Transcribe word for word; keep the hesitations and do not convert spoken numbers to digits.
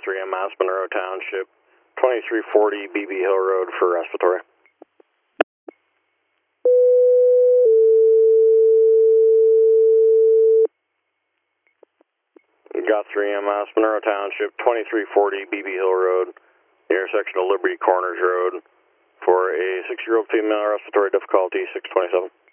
three M S, Monroe Township, twenty-three forty B B Hill Road for respiratory. Got three M S, Monroe Township, twenty-three forty B B Hill Road, intersection of Liberty Corners Road, for a six-year-old female, respiratory difficulty, six twenty-seven.